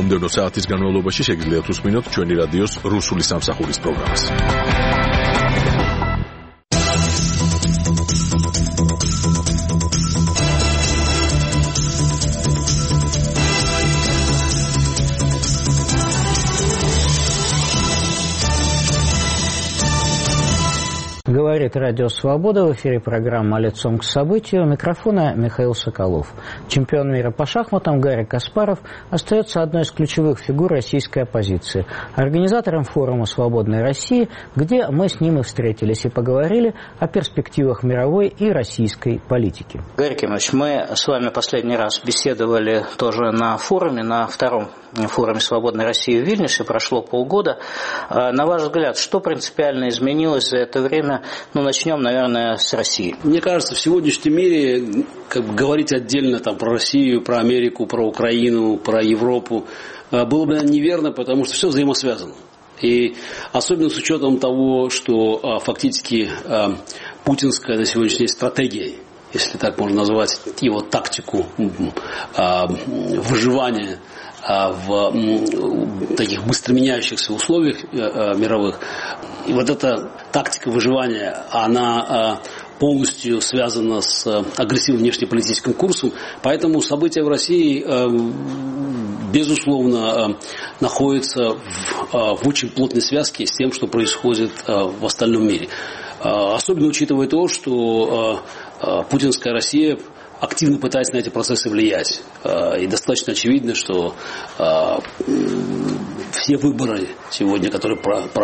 მომდევნო საათის განმავლობაში შეგიძლიათ უსმინოთ ჩვენი რადიოს რუსული სამსახურის პროგრამას. Говорит Радио Свобода, в эфире программа «Лицом к событию». У микрофона Михаил Соколов. Чемпион мира по шахматам Гарри Каспаров остается одной из ключевых фигур российской оппозиции. Организатором форума «Свободной России», где мы с ним и встретились и поговорили о перспективах мировой и российской политики. Гарри Кимович, мы с вами последний раз беседовали тоже на форуме, на втором форуме «Свободной России» в Вильнюсе. Прошло полгода. На ваш взгляд, что принципиально изменилось за это время? Начнем, наверное, с России. Мне кажется, в сегодняшнем мире говорить отдельно про Россию, про Америку, про Украину, про Европу было бы неверно, потому что все взаимосвязано. И особенно с учетом того, что фактически путинская на сегодняшний день стратегия, если так можно назвать его тактику выживания в таких быстро меняющихся условиях мировых. И вот эта тактика выживания, она полностью связана с агрессивным внешнеполитическим курсом. Поэтому события в России, безусловно, находятся в очень плотной связке с тем, что происходит в остальном мире. Особенно учитывая то, что путинская Россия активно пытается на эти процессы влиять. И достаточно очевидно, что все выборы сегодня, которые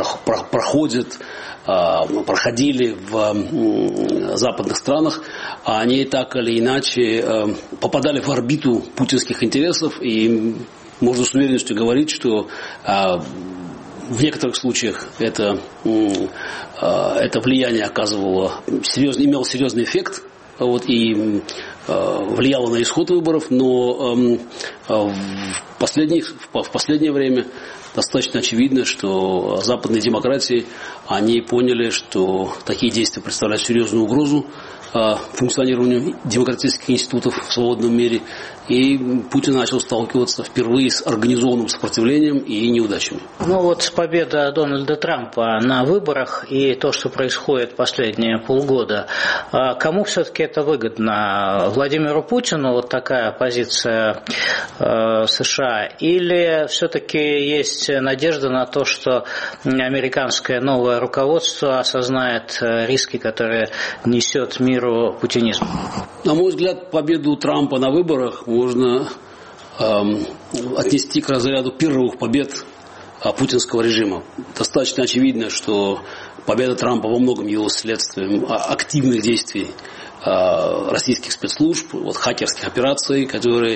проходили в западных странах, они так или иначе попадали в орбиту путинских интересов. И можно с уверенностью говорить, что в некоторых случаях это влияние имело серьезный эффект. И влияло на исход выборов, но в последнее время достаточно очевидно, что западные демократии, они поняли, что такие действия представляют серьезную угрозу функционированию демократических институтов в свободном мире. И Путин начал сталкиваться впервые с организованным сопротивлением и неудачами. Победа Дональда Трампа на выборах и то, что происходит последние полгода, кому все-таки это выгодно? Владимиру Путину такая позиция США? Или все-таки есть надежда на то, что американское новое руководство осознает риски, которые несет миру путинизм? На мой взгляд, победу Трампа на выборах можно отнести к разряду первых побед путинского режима. Достаточно очевидно, что победа Трампа во многом явилась следствием активных действий российских спецслужб, хакерских операций, которые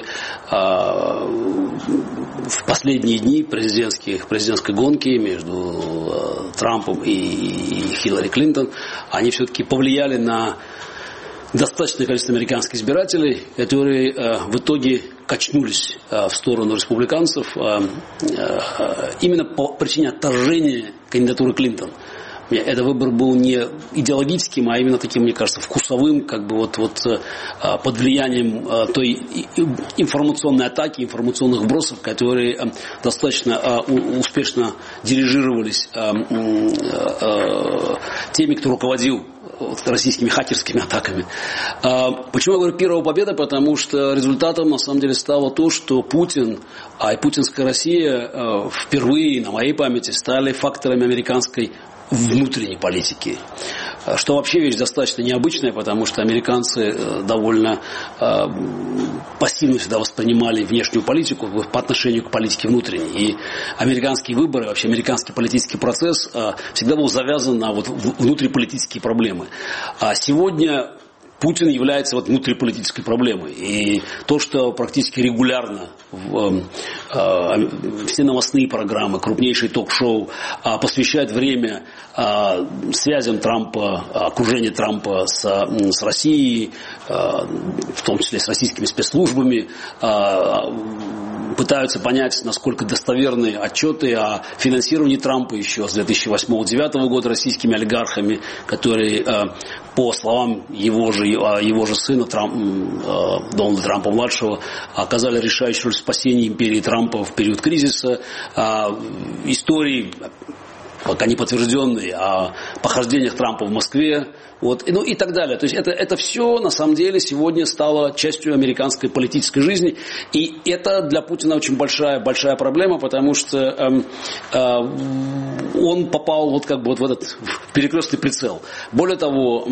в последние дни президентской гонки между Трампом и Хиллари Клинтон, они все-таки повлияли на достаточное количество американских избирателей, которые в итоге качнулись в сторону республиканцев именно по причине отторжения кандидатуры Клинтон. Этот выбор был не идеологическим, а именно таким, мне кажется, вкусовым, под влиянием той информационной атаки, информационных вбросов, которые достаточно успешно дирижировались теми, кто руководил российскими хакерскими атаками. Почему я говорю первая победа? Потому что результатом на самом деле стало то, что Путин и путинская Россия впервые, на моей памяти, стали факторами американской внутренней политики. Что вообще вещь достаточно необычная, потому что американцы довольно пассивно всегда воспринимали внешнюю политику по отношению к политике внутренней. И американские выборы, вообще американский политический процесс всегда был завязан на внутриполитические проблемы. А сегодня Путин является внутриполитической проблемой. И то, что практически регулярно все новостные программы, крупнейшие ток-шоу посвящают время связям Трампа, окружению Трампа с Россией, в том числе с российскими спецслужбами, пытаются понять, насколько достоверны отчеты о финансировании Трампа еще с 2008-2009 года российскими олигархами, которые, по словам его же его же сына Дональда Трампа-младшего оказали решающую роль в спасении империи Трампа в период кризиса. Истории, пока не подтвержденные, о похождениях Трампа в Москве, ну и так далее. То есть это все на самом деле сегодня стало частью американской политической жизни, и это для Путина очень большая проблема, потому что он попал в этот перекрестный прицел. Более того,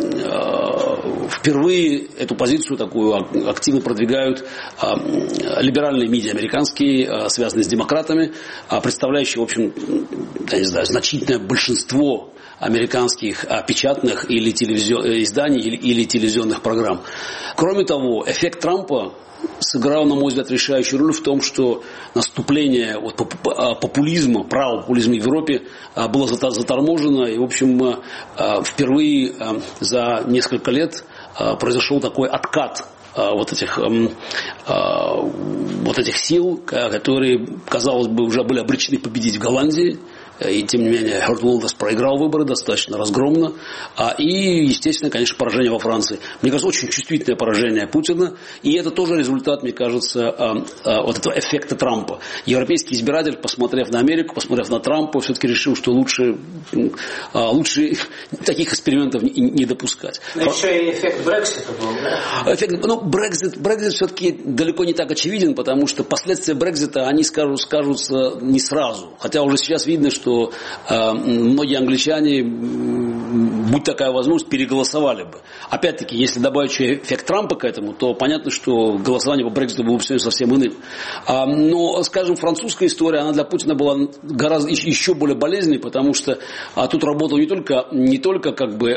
впервые эту позицию такую активно продвигают либеральные медиа американские, связанные с демократами, представляющие, в общем, я не знаю, значительное большинство американских печатных или изданий или телевизионных программ. Кроме того, эффект Трампа сыграл, на мой взгляд, решающую роль в том, что наступление популизма, правого популизма в Европе было заторможено. И, в общем, впервые за несколько лет произошел такой откат вот этих сил, которые, казалось бы, уже были обречены победить в Голландии. И, тем не менее, Герт Уилдерс проиграл выборы достаточно разгромно. И, естественно, конечно, поражение во Франции. Мне кажется, очень чувствительное поражение Путина. И это тоже результат, мне кажется, вот этого эффекта Трампа. Европейский избиратель, посмотрев на Америку, посмотрев на Трампа, все-таки решил, что лучше таких экспериментов не допускать. Но еще и эффект Брексита был, да? Брексит все-таки далеко не так очевиден, потому что последствия Брексита, они скажутся не сразу. Хотя уже сейчас видно, что многие англичане, будь такая возможность, переголосовали бы. Опять-таки, если добавить еще эффект Трампа к этому, то понятно, что голосование по Брекситу было бы совсем иным. Но, скажем, французская история, она для Путина была гораздо еще более болезненной, потому что тут работал не только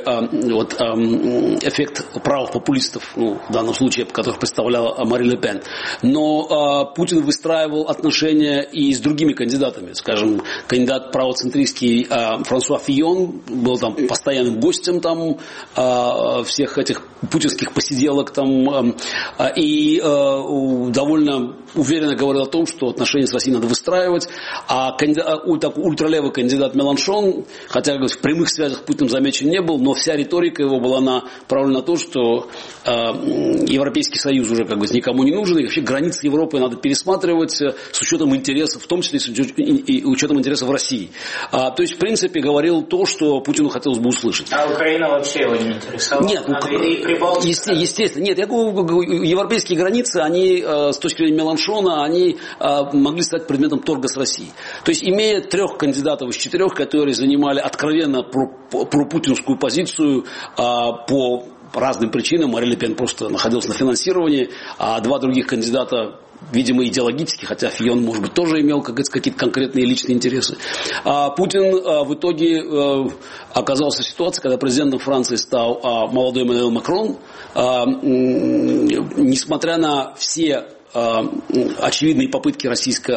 эффект правых популистов, в данном случае, которых представляла Мари Ле Пен, но Путин выстраивал отношения и с другими кандидатами. Скажем, кандидат правоцентристский Франсуа Фийон был там постоянным гостем всех этих путинских посиделок и довольно уверенно говорил о том, что отношения с Россией надо выстраивать. А ультралевый кандидат Меланшон, хотя в прямых связях с Путиным замечен не был, но вся риторика его была направлена на то, что Европейский Союз уже никому не нужен, и вообще границы Европы надо пересматривать с учетом интересов, в том числе и учетом интересов России. То есть, в принципе, говорил то, что Путину хотелось бы услышать. А Украина вообще его не интересовала? Нет, естественно. Нет, я говорю, европейские границы, они, с точки зрения Меланшона, они могли стать предметом торга с Россией. То есть, имея 3 кандидатов из 4, которые занимали откровенно пропутинскую позицию по разным причинам, Мари Ле Пен просто находилась на финансировании, а 2 других кандидата, видимо, идеологически, хотя Фийон, может быть, тоже имел какие-то конкретные личные интересы. Путин в итоге оказался в ситуации, когда президентом Франции стал молодой Эммануэль Макрон, несмотря на все очевидные попытки российской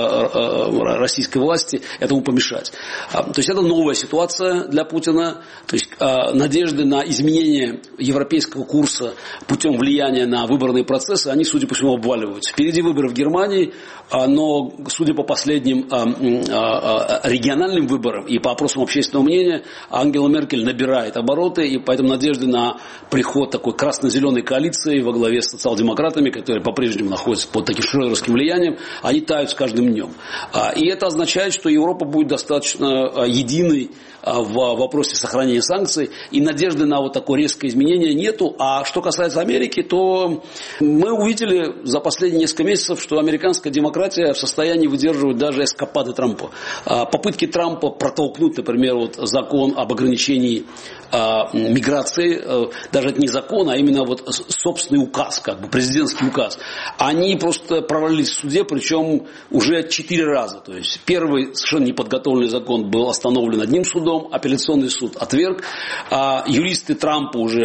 власти этому помешать. То есть это новая ситуация для Путина. То есть надежды на изменение европейского курса путем влияния на выборные процессы, они, судя по всему, обваливаются. Впереди выборы в Германии, но, судя по последним региональным выборам и по опросам общественного мнения, Ангела Меркель набирает обороты, и поэтому надежды на приход такой красно-зеленой коалиции во главе с социал-демократами, которые по-прежнему находятся под таким шрёдеровским влиянием, они тают с каждым днем. И это означает, что Европа будет достаточно единой в вопросе сохранения санкций, и надежды на такое резкое изменение нету. А что касается Америки, то мы увидели за последние несколько месяцев, что американская демократия в состоянии выдерживать даже эскапады Трампа. Попытки Трампа протолкнуть, например, закон об ограничении миграции, даже это не закон, а именно собственный указ, президентский указ, они просто провалились в суде, причем уже 4 раза. То есть первый совершенно неподготовленный закон был остановлен одним судом, апелляционный суд отверг, юристы Трампа уже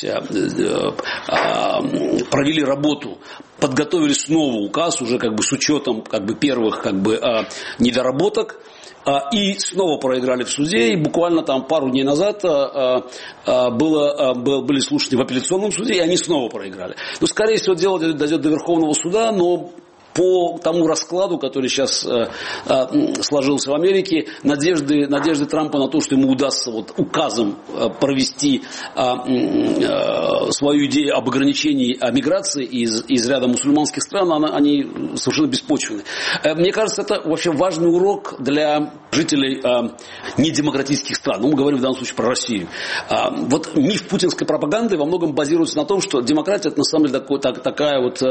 провели работу, подготовили снова указ уже с учетом первых недоработок. И снова проиграли в суде, и буквально пару дней назад были слушания в апелляционном суде, и они снова проиграли. Скорее всего, дело дойдет до Верховного суда, но по тому раскладу, который сейчас сложился в Америке, надежды Трампа на то, что ему удастся вот указом провести свою идею об ограничении миграции из ряда мусульманских стран, они совершенно беспочвенны. Мне кажется, это вообще важный урок для жителей недемократических стран. Мы говорим в данном случае про Россию. Вот миф путинской пропаганды во многом базируется на том, что демократия – это на самом деле такая вот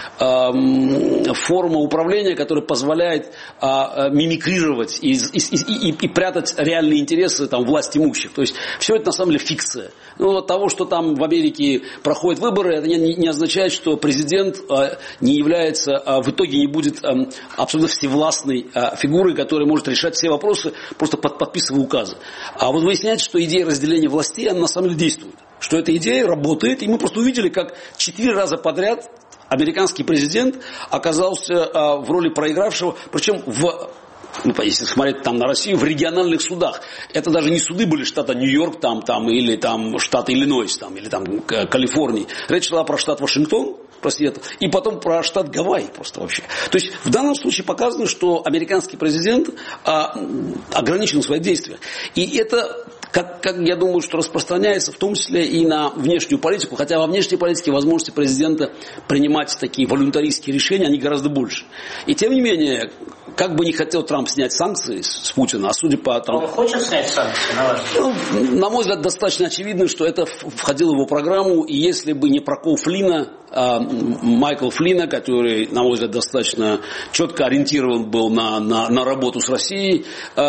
форма управления, которая позволяет мимикрировать и прятать реальные интересы там, власть имущих. То есть все это на самом деле фикция. Ну, от того, что там в Америке проходят выборы, это не означает, что президент не является, в итоге не будет абсолютно всевластной фигурой, которая может решать все вопросы, просто подписывая указы. А вот выясняется, что идея разделения властей, она на самом деле действует. Что эта идея работает, и мы просто увидели, как 4 раза подряд американский президент оказался в роли проигравшего, причем если смотреть там на Россию, в региональных судах. Это даже не суды были штата Нью-Йорк там, или там, штата Иллинойс там, или там, Калифорнии. Речь шла про штат Вашингтон, про Сиэтл, и потом про штат Гавайи просто вообще. То есть в данном случае показано, что американский президент ограничен в своих действиях. И это, как я думаю, что распространяется в том числе и на внешнюю политику, хотя во внешней политике возможности президента принимать такие волюнтаристские решения, они гораздо больше. И тем не менее, как бы не хотел Трамп снять санкции с Путина, а судя по тому... Он хочет снять санкции, на ваш взгляд? На мой взгляд, достаточно очевидно, что это входило в его программу, и если бы не прокол Флина, Майкл Флина, который, на мой взгляд, достаточно четко ориентирован был на работу с Россией,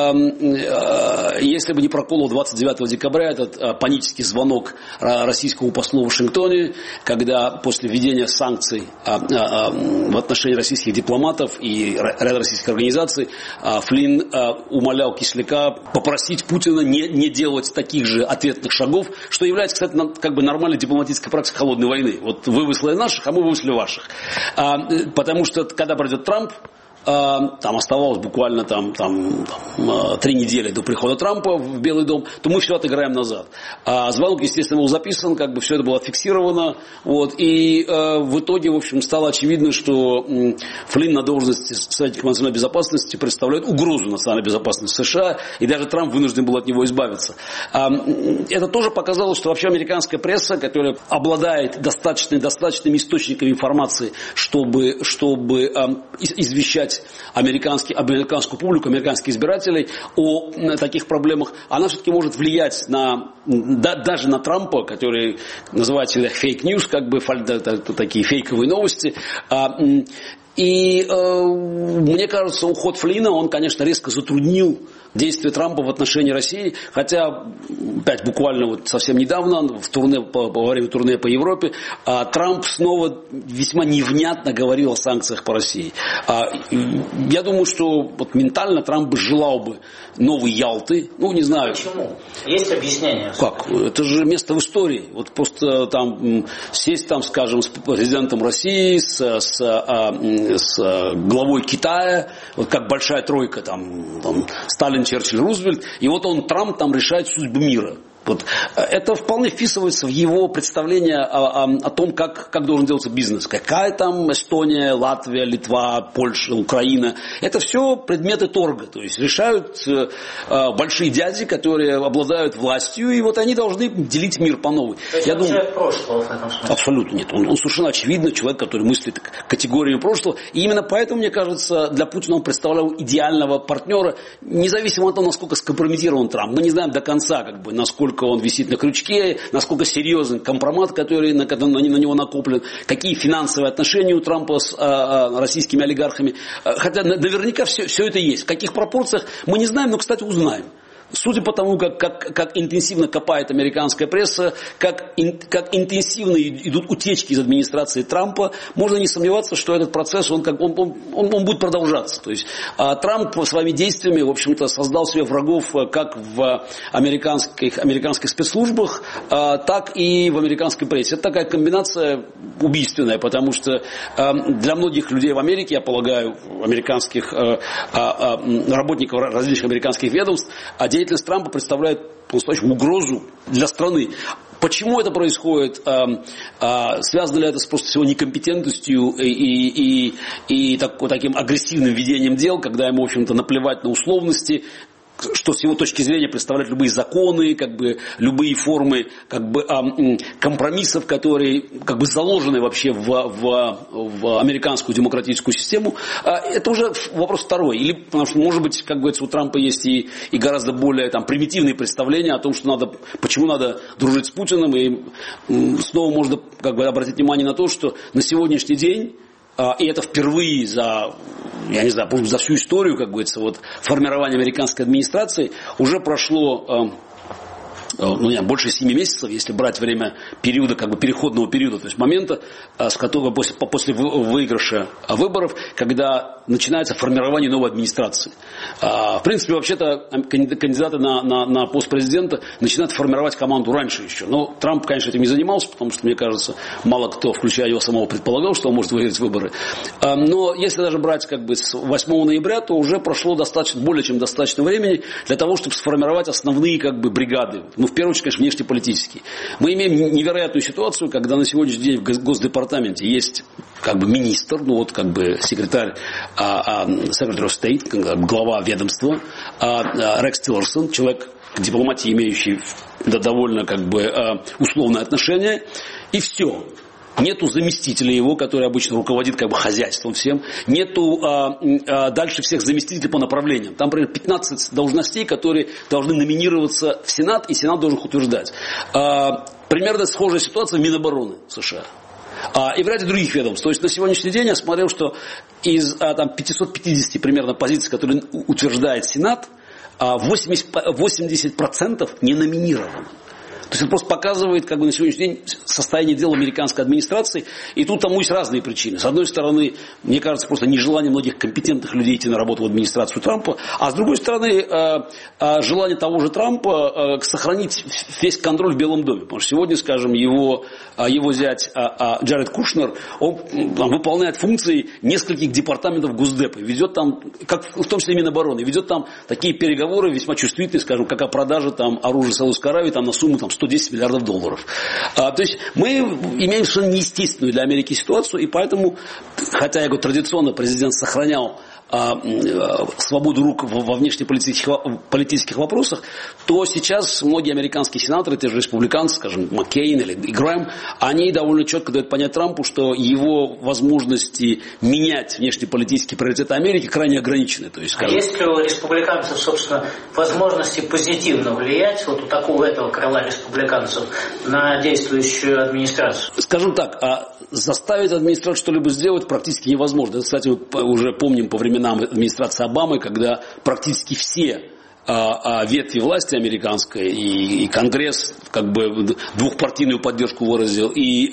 если бы не прокол 29 декабря, этот панический звонок российскому послу в Вашингтоне, когда после введения санкций в отношении российских дипломатов и ряда российских организаций Флин умолял Кисляка попросить Путина не делать таких же ответных шагов, что является, кстати, как бы нормальной дипломатической практикой холодной войны. Вот вы выслали наших, а мы выслали ваших. Потому что, когда придет Трамп, там оставалось буквально 3 недели до прихода Трампа в Белый дом, то мы все отыграем назад. Звонок, естественно, был записан, как бы все это было фиксировано. Вот, и в итоге, в общем, стало очевидно, что Флин на должности советника национальной безопасности представляет угрозу национальной безопасности США, и даже Трамп вынужден был от него избавиться. Это тоже показало, что вообще американская пресса, которая обладает достаточными источниками информации, чтобы извещать американскую публику, американских избирателей о таких проблемах, она все-таки может влиять даже на Трампа, который называется фейк-ньюс, как бы такие фейковые новости. И мне кажется, уход Флина, он, конечно, резко затруднил действия Трампа в отношении России, хотя, опять буквально вот совсем недавно, во время турне по Европе, Трамп снова весьма невнятно говорил о санкциях по России. Я думаю, что вот ментально Трамп бы желал бы новой Ялты, не знаю. Почему? Есть объяснение? Как? Это же место в истории. Вот просто там сесть там, скажем, с президентом России, с главой Китая, вот как большая тройка, там Сталин, Черчилль, Рузвельт, и вот Трамп там решает судьбу мира. Вот. Это вполне вписывается в его представление о том, как должен делаться бизнес. Какая там Эстония, Латвия, Литва, Польша, Украина. Это все предметы торга. То есть решают большие дяди, которые обладают властью, и вот они должны делить мир по новой. То есть человек прошлого в этом смысле? Абсолютно нет. Он совершенно очевидно человек, который мыслит категориями прошлого. И именно поэтому, мне кажется, для Путина он представлял идеального партнера, независимо от того, насколько скомпрометирован Трамп. Мы не знаем до конца, насколько он висит на крючке, насколько серьезен компромат, который на него накоплен, какие финансовые отношения у Трампа с российскими олигархами. Хотя наверняка все это есть. В каких пропорциях мы не знаем, но, кстати, узнаем. Судя по тому, как интенсивно копает американская пресса, как интенсивно идут утечки из администрации Трампа, можно не сомневаться, что этот процесс он будет продолжаться. То есть Трамп своими действиями, в общем-то, создал себе врагов как в американских спецслужбах, так и в американской прессе. Это такая комбинация убийственная, потому что для многих людей в Америке, я полагаю, американских работников различных американских ведомств, деятельность Трампа представляет по-настоящему угрозу для страны. Почему это происходит? Связано ли это с просто всего некомпетентностью и таким агрессивным ведением дел, когда ему, в общем-то, наплевать на условности, что с его точки зрения представляют любые законы, как бы любые формы как бы, компромиссов, которые как бы заложены вообще в американскую демократическую систему, это уже вопрос второй. Или, потому что, может быть, как говорится, у Трампа есть и гораздо более там, примитивные представления о том, что почему надо дружить с Путиным, и снова можно как бы, обратить внимание на то, что на сегодняшний день, и это впервые за всю историю, как говорится, вот, формирования американской администрации, уже прошло больше 7 месяцев, если брать время периода, как бы переходного периода, то есть момента, с которого после выигрыша выборов, когда начинается формирование новой администрации. В принципе, вообще-то кандидаты на пост президента начинают формировать команду раньше еще. Но Трамп, конечно, этим не занимался, потому что, мне кажется, мало кто, включая его самого, предполагал, что он может выиграть выборы. Но если даже брать как бы с 8 ноября, то уже прошло более чем достаточно времени для того, чтобы сформировать основные как бы бригады. В первую очередь, конечно, внешнеполитические. Мы имеем невероятную ситуацию, когда на сегодняшний день в Госдепартаменте есть как бы министр, как бы секретарь Secretary of State, глава ведомства, Рекс Тиллерсон, человек к дипломатии, имеющий довольно как бы условное отношение, и все. Нету заместителя его, который обычно руководит как бы хозяйством всем. Нету дальше всех заместителей по направлениям. Там, например, 15 должностей, которые должны номинироваться в Сенат, и Сенат должен их утверждать. Примерно схожая ситуация в Минобороны США. И в ряде других ведомств. То есть на сегодняшний день я смотрел, что из 550 примерно позиций, которые утверждает Сенат, 80% не номинированы. То есть это просто показывает, как бы на сегодняшний день состояние дел американской администрации. И тут тому есть разные причины. С одной стороны, мне кажется, просто нежелание многих компетентных людей идти на работу в администрацию Трампа. А с другой стороны, желание того же Трампа сохранить весь контроль в Белом доме. Потому что сегодня, скажем, его зять Джаред Кушнер, он выполняет функции нескольких департаментов Госдепа. Ведет там, в том числе и Минобороны, ведет там такие переговоры весьма чувствительные, скажем, как о продаже там, оружия Саудовской Аравии там, на сумму там, 110 миллиардов долларов. То есть мы имеем совершенно неестественную для Америки ситуацию, и поэтому, хотя я говорю, традиционно президент сохранял свободу рук во внешнеполитических вопросах, то сейчас многие американские сенаторы, те же республиканцы, скажем, Маккейн или Грэм, они довольно четко дают понять Трампу, что его возможности менять внешнеполитические приоритеты Америки крайне ограничены. То есть, скажем, есть ли у республиканцев, собственно, возможности позитивно влиять, вот у такого этого крыла республиканцев, на действующую администрацию? Скажем так, заставить администрацию что-либо сделать практически невозможно. Это, кстати, мы уже помним по временам администрации Обамы, когда практически все ветви власти американской и Конгресс как бы двухпартийную поддержку выразил, и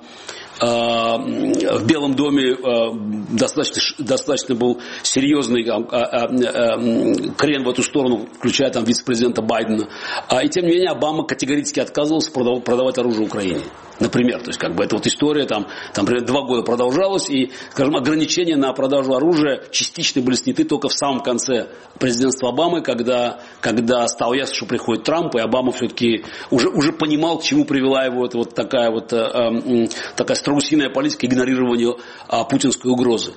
в Белом доме достаточно был серьезный крен в эту сторону, включая там вице-президента Байдена. И тем не менее Обама категорически отказывался продавать оружие Украине. Например, то есть как бы эта вот история там примерно 2 года продолжалась, и, скажем, ограничения на продажу оружия частично были сняты только в самом конце президентства Обамы, когда стало ясно, что приходит Трамп, и Обама все-таки уже понимал, к чему привела его эта вот такая страусиная политика игнорирования путинской угрозы.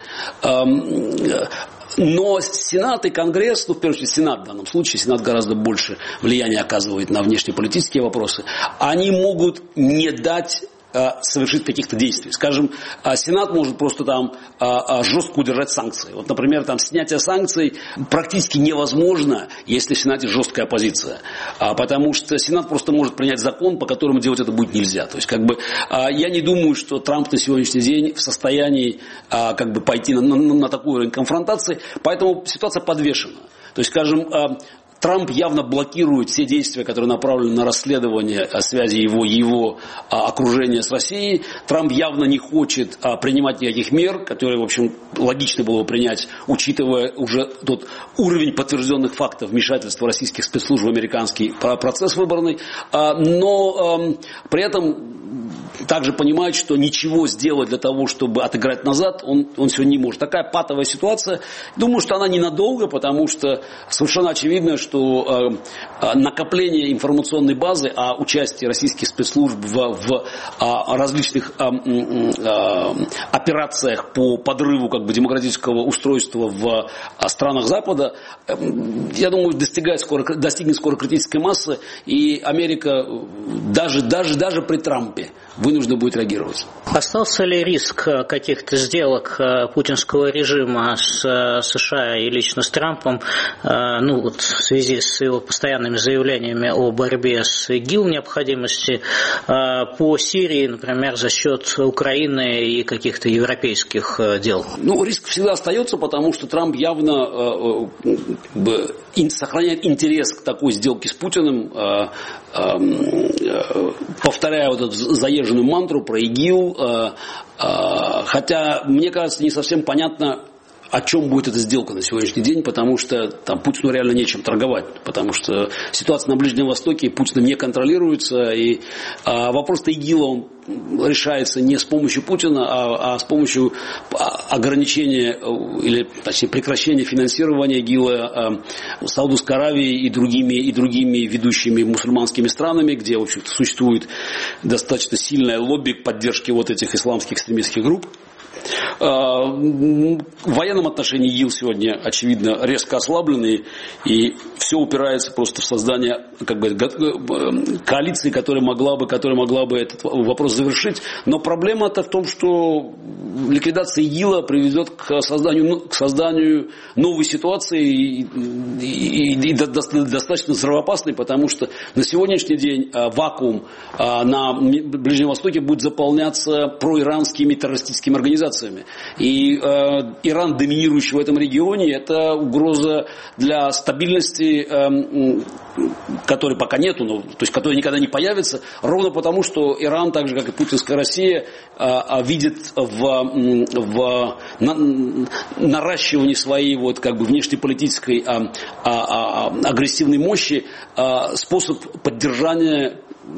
Но Сенат и Конгресс, в первую очередь Сенат в данном случае, Сенат гораздо больше влияния оказывает на внешнеполитические вопросы, они могут не дать совершить каких-то действий. Скажем, Сенат может просто там жестко удержать санкции. Вот, например, там снятие санкций практически невозможно, если в Сенате жесткая оппозиция. Потому что Сенат просто может принять закон, по которому делать это будет нельзя. То есть, как бы, я не думаю, что Трамп на сегодняшний день в состоянии как бы пойти на такой уровень конфронтации. Поэтому ситуация подвешена. То есть, скажем, Трамп явно блокирует все действия, которые направлены на расследование связи его окружения с Россией. Трамп явно не хочет принимать никаких мер, которые, в общем, логично было бы принять, учитывая уже тот уровень подтвержденных фактов вмешательства российских спецслужб в американский процесс выборный. Но при этом также понимает, что ничего сделать для того, чтобы отыграть назад, он сегодня не может. Такая патовая ситуация. Думаю, что она ненадолго, потому что совершенно очевидно, что накопление информационной базы о участии российских спецслужб в различных операциях по подрыву как бы демократического устройства в странах Запада, я думаю, достигнет скоро критической массы, и Америка даже при Трампе вынуждена будет реагировать. Остался ли риск каких-то сделок путинского режима с США и лично с Трампом, в связи с его постоянными заявлениями о борьбе с ИГИЛ, необходимости по Сирии, например, за счет Украины и каких-то европейских дел? Риск всегда остается, потому что Трамп явно сохраняет интерес к такой сделке с Путиным, повторяя вот эту заезженную мантру про ИГИЛ, хотя, мне кажется, не совсем понятно, о чем будет эта сделка на сегодняшний день, потому что там Путину реально нечем торговать, потому что ситуация на Ближнем Востоке Путиным не контролируется, и вопрос-то ИГИЛа он решается не с помощью Путина, а с помощью ограничения или, точнее, прекращения финансирования ИГИЛа Саудовской Аравией и другими ведущими мусульманскими странами, где, в общем-то, существует достаточно сильное лобби поддержки вот этих исламских экстремистских групп. В военном отношении ИГИЛ сегодня, очевидно, резко ослабленный, и все упирается просто в создание коалиции, которая могла бы этот вопрос завершить. Но проблема-то в том, что ликвидация ИГИЛа приведет к созданию новой ситуации и достаточно взрывоопасной, потому что на сегодняшний день вакуум на Ближнем Востоке будет заполняться проиранскими террористическими организациями. И Иран, доминирующий в этом регионе, это угроза для стабильности, которой пока нету, то есть которой никогда не появится, ровно потому, что Иран, так же как и путинская Россия, видит в наращивании своей внешнеполитической агрессивной мощи способ поддержания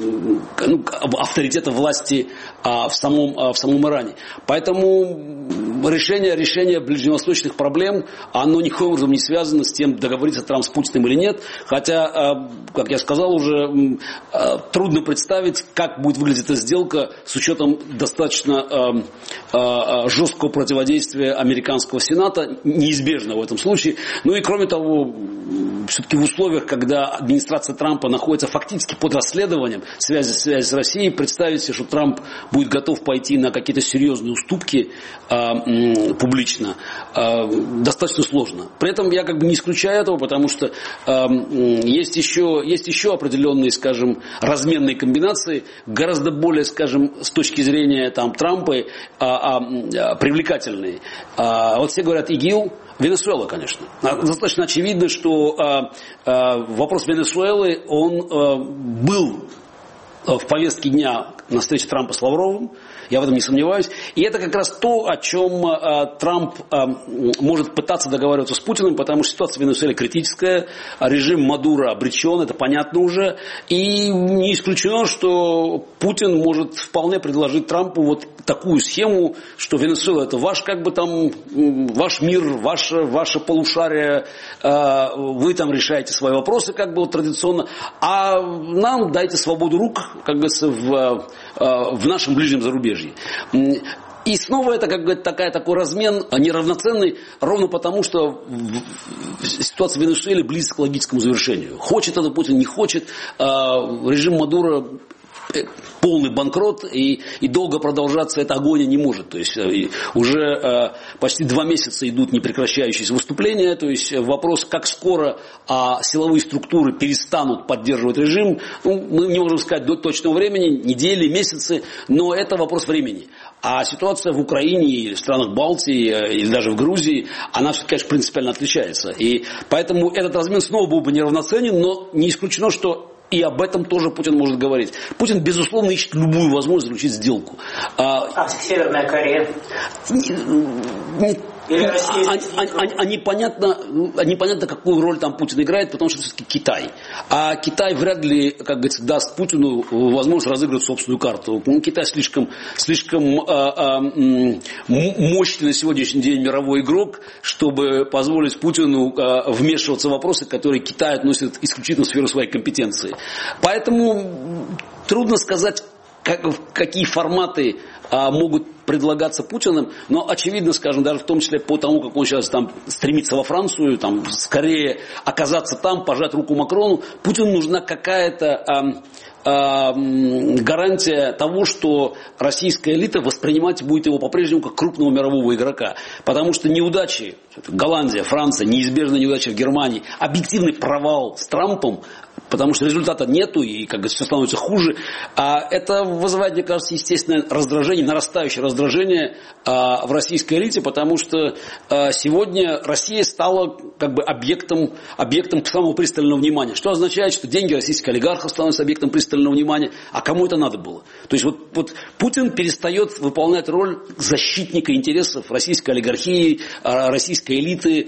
авторитета власти в самом Иране. Поэтому решение ближневосточных проблем, оно никаким образом не связано с тем, договорится Трамп с Путиным или нет. Хотя, как я сказал уже, трудно представить, как будет выглядеть эта сделка с учетом достаточно жесткого противодействия американского Сената, неизбежно в этом случае. И кроме того, все-таки в условиях, когда администрация Трампа находится фактически под расследованием связи с Россией, представить себе, что Трамп будет готов пойти на какие-то серьезные уступки публично, достаточно сложно. При этом я не исключаю этого, потому что есть еще определенные, скажем, разменные комбинации, гораздо более, скажем, с точки зрения Трампа привлекательные. Вот все говорят ИГИЛ. Венесуэла, конечно. Достаточно очевидно, что вопрос Венесуэлы, он был в повестке дня на встрече Трампа с Лавровым, я в этом не сомневаюсь. И это как раз то, о чем Трамп может пытаться договариваться с Путиным, потому что ситуация в Венесуэле критическая, режим Мадуро обречен, это понятно уже. И не исключено, что Путин может вполне предложить Трампу вот такую схему, что Венесуэла это ваш ваш мир, ваше полушарие, вы там решаете свои вопросы традиционно, а нам дайте свободу рук, как говорится, в нашем ближнем зарубежье. И снова это такой размен неравноценный, ровно потому, что ситуация в Венесуэле близко к логическому завершению. Хочет это Путин, не хочет. Режим Мадуро полный банкрот, и долго продолжаться эта агония не может. То есть уже почти 2 месяца идут непрекращающиеся выступления. То есть вопрос, как скоро силовые структуры перестанут поддерживать режим, мы не можем сказать до точного времени, недели, месяцы, но это вопрос времени. А ситуация в Украине, или в странах Балтии, или даже в Грузии, она, конечно, принципиально отличается. И поэтому этот размен снова был бы неравноценен, но не исключено, что и об этом тоже Путин может говорить. Путин, безусловно, ищет любую возможность заключить сделку. Северная Корея? Непонятно, какую роль там Путин играет, потому что все-таки Китай. А Китай вряд ли, как говорится, даст Путину возможность разыгрывать собственную карту. Китай слишком мощный на сегодняшний день мировой игрок, чтобы позволить Путину вмешиваться в вопросы, которые Китай относит исключительно в сферу своей компетенции. Поэтому трудно сказать, какие форматы могут предлагаться Путиным, но очевидно, скажем, даже в том числе по тому, как он сейчас там стремится во Францию, там, скорее оказаться там, пожать руку Макрону, Путину нужна какая-то гарантия того, что российская элита воспринимать будет его по-прежнему как крупного мирового игрока. Потому что неудачи, Голландия, Франция, неизбежная неудача в Германии, объективный провал с Трампом, потому что результата нету и как бы все становится хуже. Это вызывает, мне кажется, естественное раздражение, нарастающее раздражение в российской элите, потому что сегодня Россия стала как бы объектом самого пристального внимания. Что означает, что деньги российских олигархов становятся объектом пристального внимания, а кому это надо было? То есть вот Путин перестает выполнять роль защитника интересов российской олигархии, российской элиты,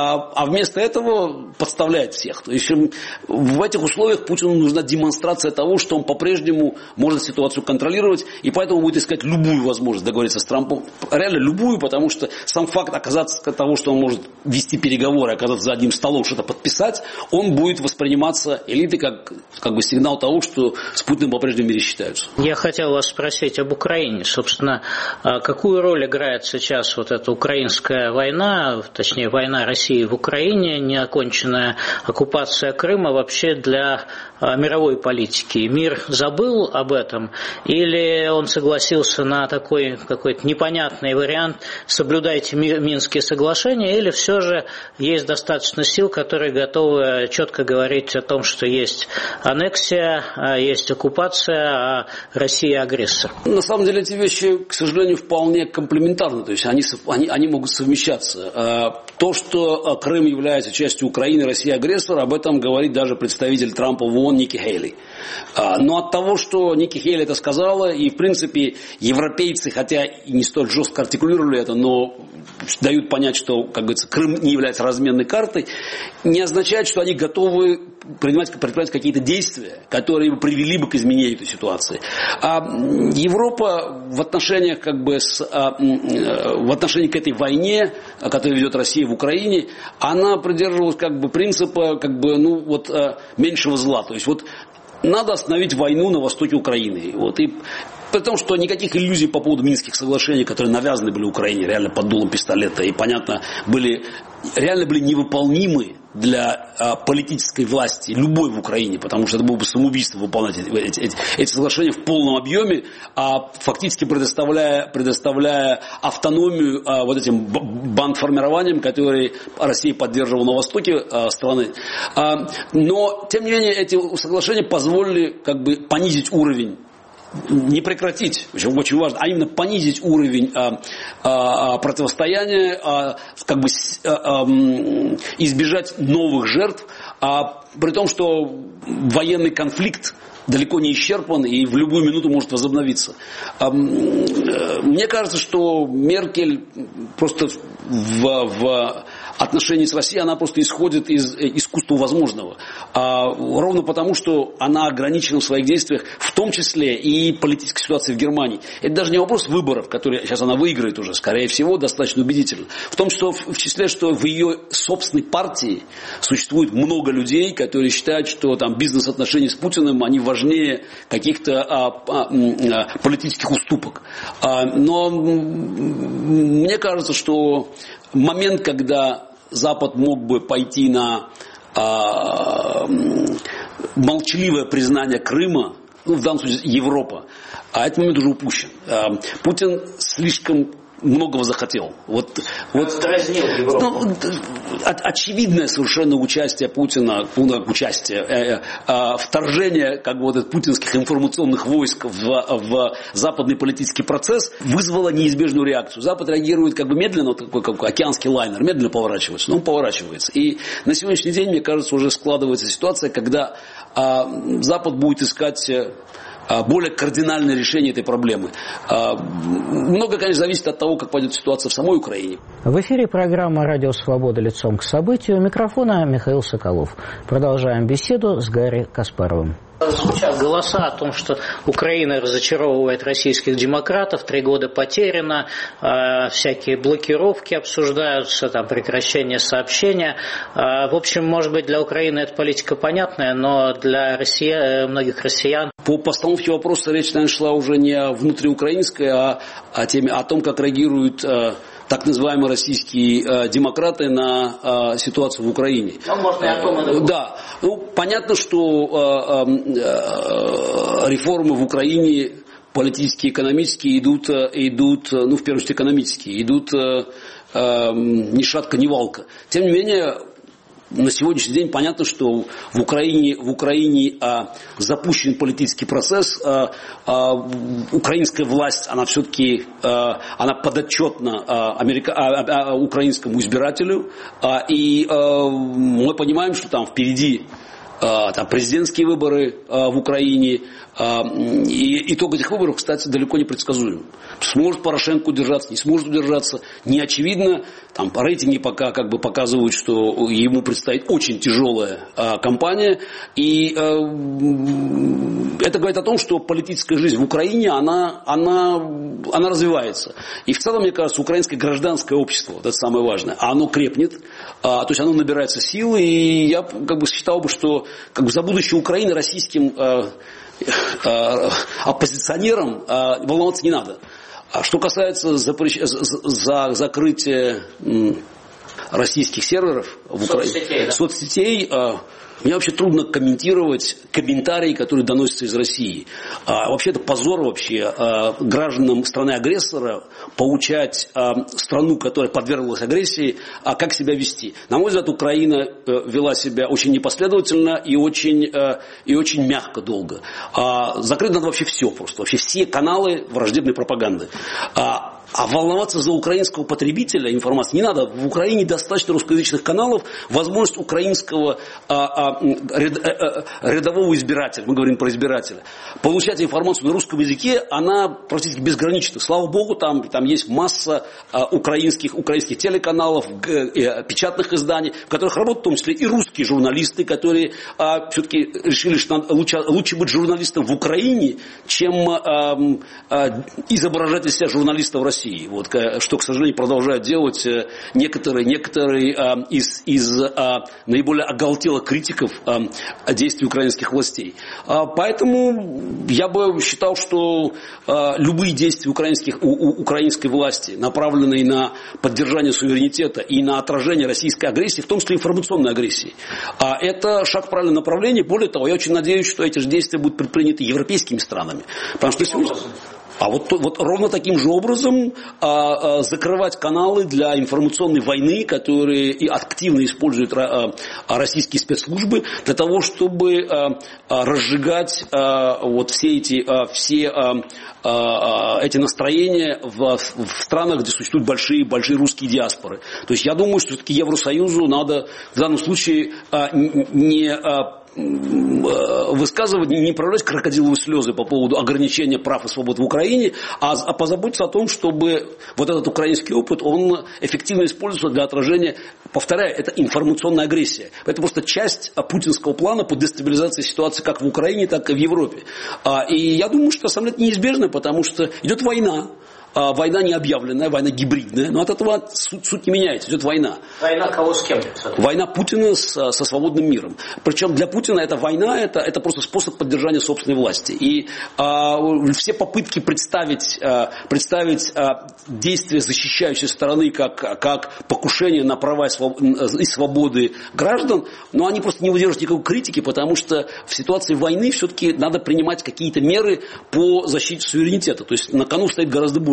а вместо этого подставляет всех. То есть в этих условиях Путину нужна демонстрация того, что он по-прежнему может ситуацию контролировать, и поэтому будет искать любую возможность договориться с Трампом. Реально любую, потому что сам факт оказаться того, что он может вести переговоры, оказаться за одним столом, что-то подписать, он будет восприниматься элитой как бы сигнал того, что с Путиным по-прежнему в мире считаются. Я хотел вас спросить об Украине. Собственно, какую роль играет сейчас вот эта украинская война, точнее война России в Украине, неоконченная оккупация Крыма вообще для мировой политики? Мир забыл об этом? Или он согласился на такой какой-то непонятный вариант, соблюдайте Минские соглашения, или все же есть достаточно сил, которые готовы четко говорить о том, что есть аннексия, есть оккупация, а Россия агрессор? На самом деле эти вещи, к сожалению, вполне комплементарны, то есть они могут совмещаться. То, что Крым является частью Украины, Россия агрессор, об этом говорит даже представитель Трампа в ООН Ники Хейли. Но от того, что Ники Хейли это сказала, и в принципе европейцы, хотя и не столь жестко артикулировали это, но дают понять, что, как говорится, Крым не является разменной картой, не означает, что они готовы предпринимать какие-то действия, которые бы привели бы к изменению этой ситуации. А Европа в отношениях в отношении к этой войне, которую ведет Россия в Украине, она придерживалась принципа меньшего зла. То есть надо остановить войну на востоке Украины. И при том, что никаких иллюзий по поводу Минских соглашений, которые навязаны были Украине, реально под дулом пистолета, и, понятно, реально были невыполнимы для политической власти, любой в Украине, потому что это было бы самоубийство выполнять эти соглашения в полном объеме, фактически предоставляя автономию этим бандформированиям, которые Россия поддерживала на востоке страны. Но, тем не менее, эти соглашения позволили понизить уровень, не прекратить, очень важно, а именно понизить уровень противостояния, избежать новых жертв, при том, что военный конфликт далеко не исчерпан и в любую минуту может возобновиться. Мне кажется, что Меркель просто в отношении с Россией, она просто исходит из искусства возможного. Ровно потому, что она ограничена в своих действиях, в том числе и политической ситуации в Германии. Это даже не вопрос выборов, которые сейчас она выиграет уже, скорее всего, достаточно убедительно. В том, что в числе, что в ее собственной партии существует много людей, которые считают, что бизнес-отношения с Путиным, они важнее каких-то политических уступок. Но мне кажется, что момент, когда Запад мог бы пойти на молчаливое признание Крыма, в данном случае Европа, этот момент уже упущен. Путин слишком многого захотел. Очевидное совершенно участие Путина, вторжение путинских информационных войск в западный политический процесс вызвало неизбежную реакцию. Запад реагирует медленно, такой как океанский лайнер, медленно поворачивается, но он поворачивается. И на сегодняшний день, мне кажется, уже складывается ситуация, когда Запад будет искать более кардинальное решение этой проблемы. Многое, конечно, зависит от того, как пойдет ситуация в самой Украине. В эфире программа «Радио Свобода. Лицом к событию». У микрофона Михаил Соколов. Продолжаем беседу с Гарри Каспаровым. Звучат голоса о том, что Украина разочаровывает российских демократов, 3 года потеряно, всякие блокировки обсуждаются, там, прекращение сообщения. В общем, может быть, для Украины эта политика понятная, но для многих россиян... По постановке вопроса речь, наверное, шла уже не о внутриукраинской, а о том, как реагируют так называемые российские демократы на ситуацию в Украине. Ну, можно и о том, и о другом. Да. Понятно, что реформы в Украине политические, экономические идут, в первую очередь экономические, идут ни шатка, ни валка. Тем не менее, на сегодняшний день понятно, что в Украине запущен политический процесс, украинская власть, она все-таки она подотчетна украинскому избирателю, и мы понимаем, что там впереди президентские выборы в Украине, и итог этих выборов, кстати, далеко не предсказуем. Сможет Порошенко удержаться, не сможет удержаться, не очевидно. Там рейтинги пока показывают, что ему предстоит очень тяжелая кампания. И это говорит о том, что политическая жизнь в Украине, она развивается. И в целом, мне кажется, украинское гражданское общество, это самое важное, оно крепнет, то есть оно набирается сил. И я считал бы, что за будущее Украины российским оппозиционерам волноваться не надо. А что касается закрытия российских серверов в Украине, соцсетей, мне вообще трудно комментировать комментарии, которые доносятся из России. Вообще это позор гражданам страны-агрессора поучать страну, которая подверглась агрессии, как себя вести. На мой взгляд, Украина вела себя очень непоследовательно и очень мягко долго. Закрыть надо вообще все просто. Вообще все каналы враждебной пропаганды. А волноваться за украинского потребителя информации не надо. В Украине достаточно русскоязычных каналов. Возможность украинского рядового избирателя, мы говорим про избирателя, получать информацию на русском языке, она практически безгранична. Слава богу, там есть масса украинских телеканалов, печатных изданий, в которых работают в том числе и русские журналисты, которые все-таки решили, что лучше быть журналистом в Украине, чем изображать из себя журналиста в России. Что, к сожалению, продолжают делать некоторые из наиболее оголтелых критиков действий украинских властей. Поэтому я бы считал, что любые действия украинской власти, направленные на поддержание суверенитета и на отражение российской агрессии, в том числе информационной агрессии, это шаг в правильном направлении. Более того, я очень надеюсь, что эти же действия будут предприняты европейскими странами. Потому что вот ровно таким же образом закрывать каналы для информационной войны, которые и активно используют российские спецслужбы для того, чтобы разжигать все эти настроения в странах, где существуют большие русские диаспоры. То есть я думаю, что все-таки Евросоюзу надо в данном случае не высказывать, не проявлять крокодиловые слезы по поводу ограничения прав и свобод в Украине, а позаботиться о том, чтобы вот этот украинский опыт, он эффективно использовался для отражения, повторяю, это информационная агрессия. Это просто часть путинского плана по дестабилизации ситуации как в Украине, так и в Европе. И я думаю, что на самом деле это неизбежно, потому что идет война. Война не объявленная, война гибридная, но от этого суть не меняется, идет война. Война кого с кем? Война Путина со свободным миром. Причем для Путина эта война, это просто способ поддержания собственной власти. И все попытки представить действия защищающей стороны как покушение на права и свободы граждан, но они просто не выдерживают никакой критики, потому что в ситуации войны все-таки надо принимать какие-то меры по защите суверенитета. То есть на кону стоит гораздо больше.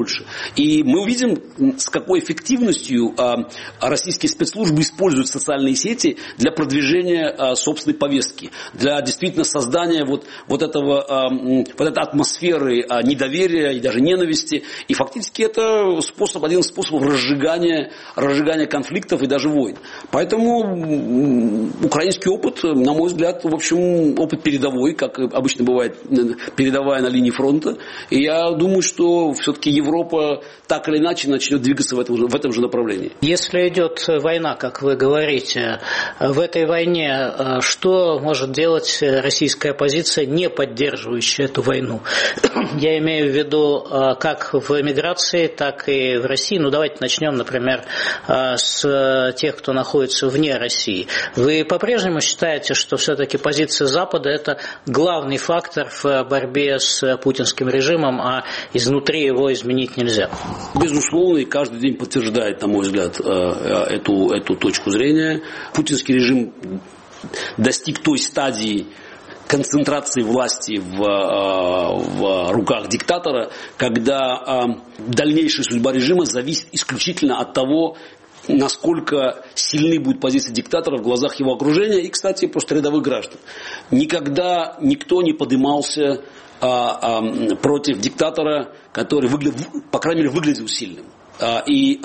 дольше. И мы увидим, с какой эффективностью российские спецслужбы используют социальные сети для продвижения собственной повестки, для действительно создания вот этой атмосферы недоверия и даже ненависти. И фактически это один из способов разжигания конфликтов и даже войн. Поэтому украинский опыт, на мой взгляд, в общем, опыт передовой, как обычно бывает, передовая на линии фронта. И я думаю, что все-таки Европа так или иначе начнет двигаться в этом же направлении. Если идет война, как вы говорите, в этой войне что может делать российская оппозиция, не поддерживающая эту войну? Я имею в виду как в эмиграции, так и в России. Ну, давайте начнем, например, с тех, кто находится вне России. Вы по-прежнему считаете, что все-таки позиция Запада – это главный фактор в борьбе с путинским режимом, а изнутри его изменить нельзя? Безусловно, и каждый день подтверждает, на мой взгляд, эту точку зрения. Путинский режим достиг той стадии концентрации власти в руках диктатора, когда дальнейшая судьба режима зависит исключительно от того, насколько сильны будут позиции диктатора в глазах его окружения и, кстати, просто рядовых граждан. Никогда никто не поднимался против диктатора, который, по крайней мере, выглядел сильным. И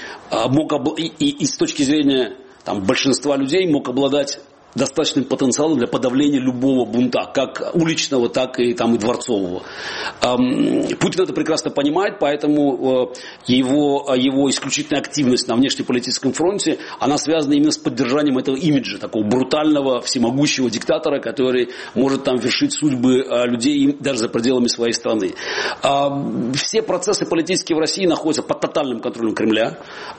с точки зрения большинства людей мог обладать достаточным потенциалом для подавления любого бунта, как уличного, так и дворцового. Путин это прекрасно понимает, поэтому его исключительная активность на внешнеполитическом фронте, она связана именно с поддержанием этого имиджа, такого брутального, всемогущего диктатора, который может вершить судьбы людей даже за пределами своей страны. Все процессы политические в России находятся под тотальным контролем Кремля.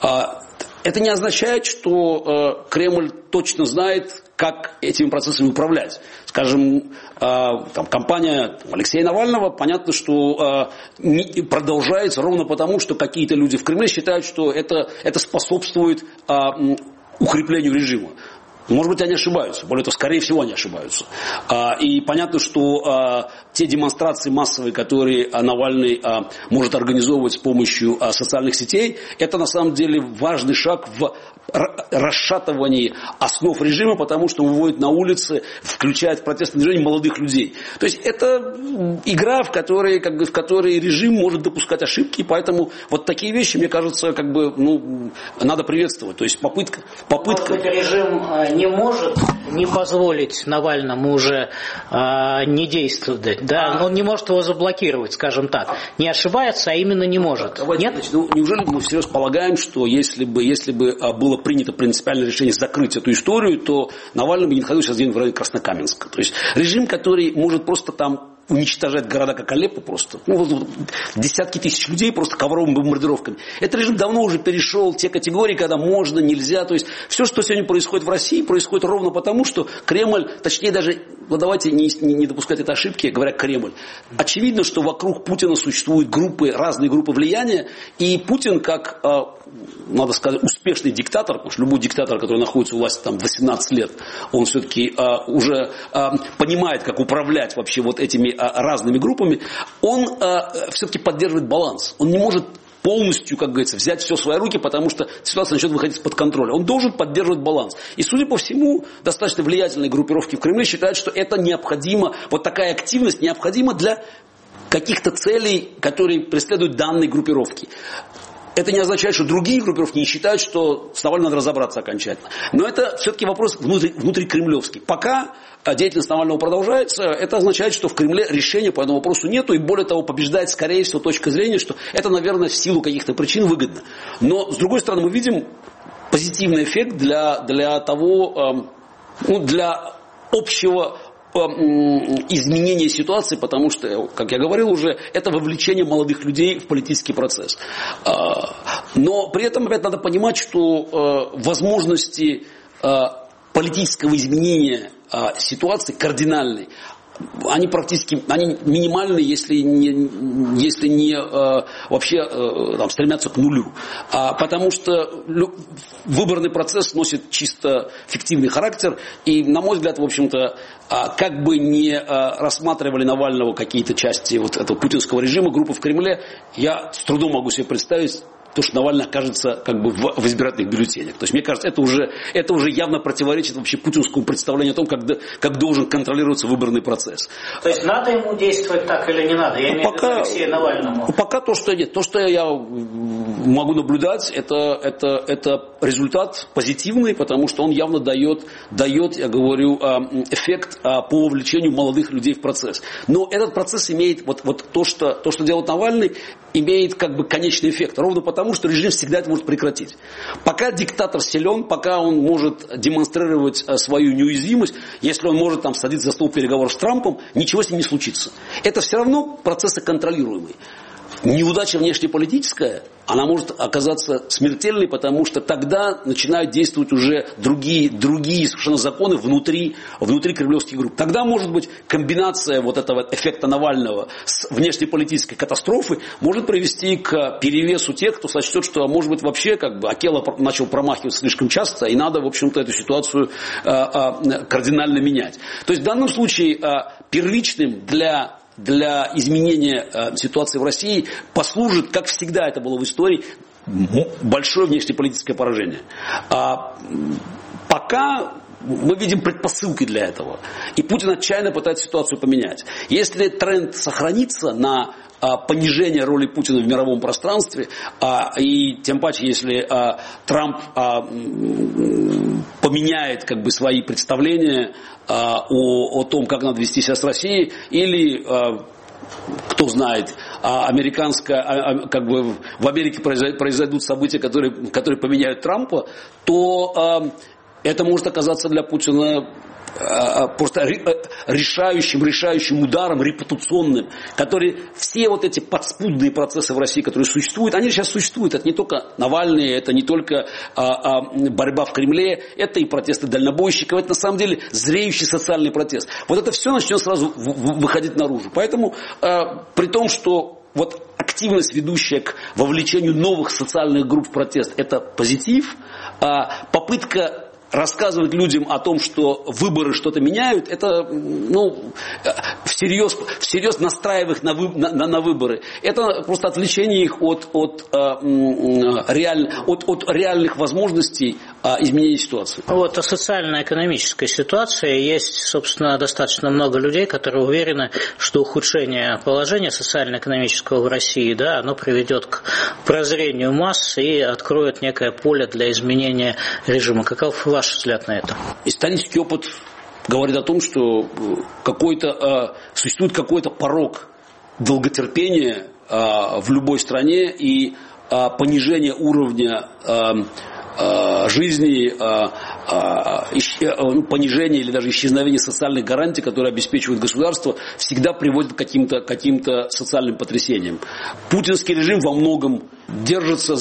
Это не означает, что Кремль точно знает, как этими процессами управлять. Скажем, кампания Алексея Навального, понятно, что продолжается ровно потому, что какие-то люди в Кремле считают, что это способствует укреплению режима. Может быть, они ошибаются. Более того, скорее всего, они ошибаются. И понятно, что те демонстрации массовые, которые Навальный может организовывать с помощью социальных сетей, это на самом деле важный шаг в расшатывании основ режима, потому что он выводит на улицы, включает в протестное движение молодых людей. То есть это игра, в которой режим может допускать ошибки, и поэтому вот такие вещи, мне кажется, надо приветствовать. То есть попытка... Может быть, режим не может не позволить Навальному уже не действовать, да? Он не может его заблокировать, скажем так. Не ошибается, а именно не может. Нет? Неужели мы всерьез полагаем, что если бы было принято принципиальное решение закрыть эту историю, то Навальный бы не находился сейчас где-нибудь в районе Краснокаменска? То есть режим, который может просто уничтожать города, как Алеппо просто. Десятки тысяч людей просто ковровыми бомбардировками. Этот режим давно уже перешел те категории, когда можно, нельзя. То есть все, что сегодня происходит в России, происходит ровно потому, что Кремль, точнее даже, давайте не допускать этой ошибки, говоря Кремль. Очевидно, что вокруг Путина существуют разные группы влияния, и Путин, как, надо сказать, успешный диктатор, потому что любой диктатор, который находится у власти 18 лет, он все-таки уже понимает, как управлять вообще вот этими разными группами, он все-таки поддерживает баланс. Он не может полностью, как говорится, взять все в свои руки, потому что ситуация начнет выходить из-под контроля. Он должен поддерживать баланс. И, судя по всему, достаточно влиятельные группировки в Кремле считают, что это необходимо, вот такая активность необходима для каких-то целей, которые преследуют данные группировки. Это не означает, что другие группировки не считают, что с Навальным надо разобраться окончательно. Но это все-таки вопрос внутрикремлевский. Пока деятельность Навального продолжается, это означает, что в Кремле решения по этому вопросу нету. И более того, побеждает, скорее всего, точка зрения, что это, наверное, в силу каких-то причин выгодно. Но, с другой стороны, мы видим позитивный эффект для общего изменения ситуации, потому что, как я говорил уже, это вовлечение молодых людей в политический процесс. Но при этом опять надо понимать, что возможности политического изменения ситуации кардинальной, они минимальны, если не вообще там, стремятся к нулю. Потому что выборный процесс носит чисто фиктивный характер, и, на мой взгляд, в общем-то, как бы не рассматривали Навального какие-то части вот этого путинского режима, группы в Кремле, я с трудом могу себе представить, то, что Навальный окажется как бы в избирательных бюллетенях. То есть, мне кажется, это уже явно противоречит вообще путинскому представлению о том, как должен контролироваться выборный процесс. То есть, надо ему действовать так или не надо? Я имею в виду Алексею Навальному. Пока то, что нет. То, что я могу наблюдать, это результат позитивный, потому что он явно дает, я говорю, эффект по вовлечению молодых людей в процесс. Но этот процесс имеет, вот то, что делает Навальный, имеет как бы конечный эффект. Ровно потому, что режим всегда это может прекратить. Пока диктатор силен, пока он может демонстрировать свою неуязвимость, если он может там садиться за стол переговоров с Трампом, ничего с ним не случится. Это все равно процессы контролируемые. Неудача внешнеполитическая, она может оказаться смертельной, потому что тогда начинают действовать уже другие совершенно законы внутри кремлевских групп. Тогда, может быть, комбинация вот этого эффекта Навального с внешнеполитической катастрофой может привести к перевесу тех, кто сочтет, что, может быть, вообще как бы Акела начал промахиваться слишком часто, и надо, в общем-то, эту ситуацию кардинально менять. То есть в данном случае первичным для изменения ситуации в России послужит, как всегда это было в истории, большое внешнеполитическое поражение. Пока мы видим предпосылки для этого. И Путин отчаянно пытается ситуацию поменять. Если тренд сохранится на понижение роли Путина в мировом пространстве, и тем паче, если Трамп поменяет как бы свои представления о том, как надо вести себя с Россией, или кто знает, как бы в Америке произойдут события, которые поменяют Трампа, то это может оказаться для Путина просто решающим ударом, репутационным, который все вот эти подспудные процессы в России, которые существуют, они сейчас существуют. Это не только Навальный, это не только борьба в Кремле, это и протесты дальнобойщиков, это на самом деле зреющий социальный протест. Вот это все начнет сразу выходить наружу. Поэтому при том, что вот активность, ведущая к вовлечению новых социальных групп в протест, это позитив, попытка рассказывать людям о том, что выборы что-то меняют, это всерьез настраивая их на выборы. Это просто отвлечение их от реальных возможностей изменения ситуации. Вот о социально-экономической ситуации есть, собственно, достаточно много людей, которые уверены, что ухудшение положения социально-экономического в России, оно приведет к прозрению масс и откроет некое поле для изменения режима. Каков ваш взгляд на это? Исторический опыт говорит о том, что существует какой-то порог долготерпения в любой стране, и понижение уровня жизни, понижение или даже исчезновение социальных гарантий, которые обеспечивают государство, всегда приводит к каким-то социальным потрясениям. Путинский режим во многом держался